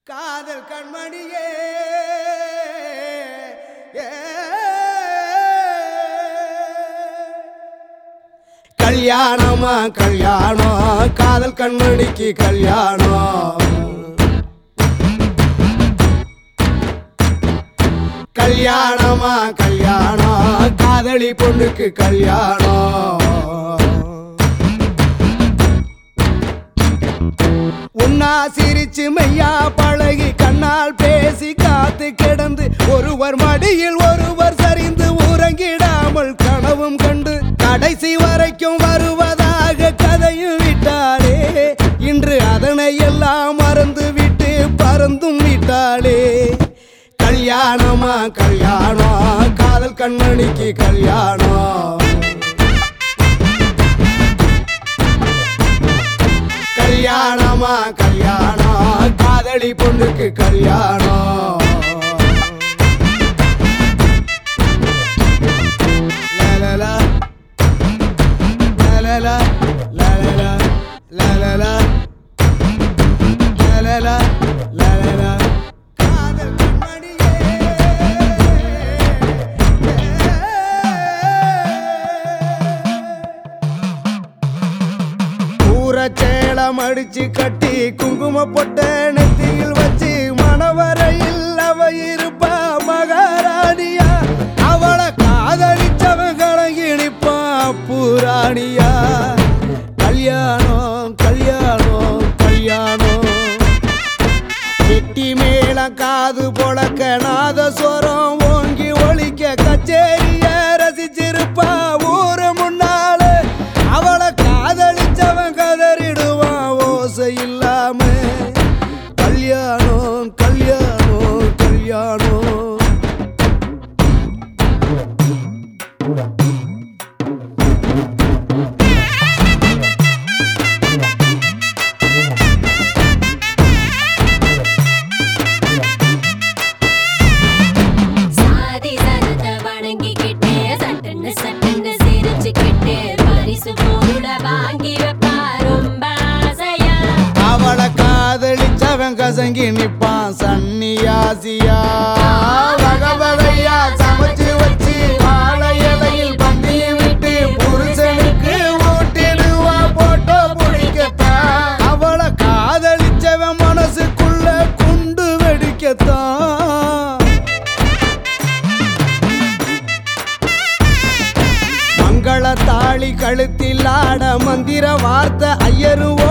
காதல் கண்மணியே கல்யாணமா கல்யாணம் காதல் கண்மணிக்கு கல்யாணம் கல்யாணமா கல்யாணம் காதலி பொண்ணுக்கு கல்யாணம் உன்னா சிரிச்சு மையா பழகி கண்ணால் பேசி காத்து கிடந்து ஒருவர் மடியில் ஒருவர் சரிந்து உறங்கிடாமல் கனவும் கண்டு கடைசி வரைக்கும் வருவதாக கதையும் விட்டாளே இன்று அதனை எல்லாம் மறந்து விட்டு பறந்தும் விட்டாளே கல்யாணமா கல்யாணம் காதல் கண்மணிக்கு கல்யாணம் கல்யாணமா கல்யாணம் காதலி பொண்ணுக்கு கல்யாணம் லலலா லலலா லலலா லலலா லலலா லலலா காதல் கண்மணியே சேலம் அடிச்சு கட்டி குங்கும பொட்ட நெத்தியில் வச்சு மணவரையில் அவ இருப்பா மகாராணியா அவளை காதலிச்சவன் கலங்கி நிப்பா பூராணியா கல்யாணம் கல்யாணம் கல்யாணம் கெட்டி மேளம் காது பொழக்க நாதஸ்வரம் ஓங்கி ஒழிக்க கச்சேரிய ரசிச்சிருப்பா ஊரு முன்னால அவளை காதலிச்சவன் கதறிடுவான் ஓசை இல்லாம கல்யாணம் கல்யாணம் கல்யாணம் அவளை காதலிச்சவன் கசங்கி நிப்பான் சன்னியாசியா வகை வகையா சமைச்சு வச்சு வாழை இலையில் பந்தியை விட்டு புருஷனுக்கு ஊட்டிடுவா போட்டோ பிடிக்கத்தான் அவளை காதலிச்சவன் மனசுக்குள்ள குண்டு வெடிக்கத்தான் மங்கள தாளி கழுத்தில் ஆட மந்திர வார்த்தை ஐயரும்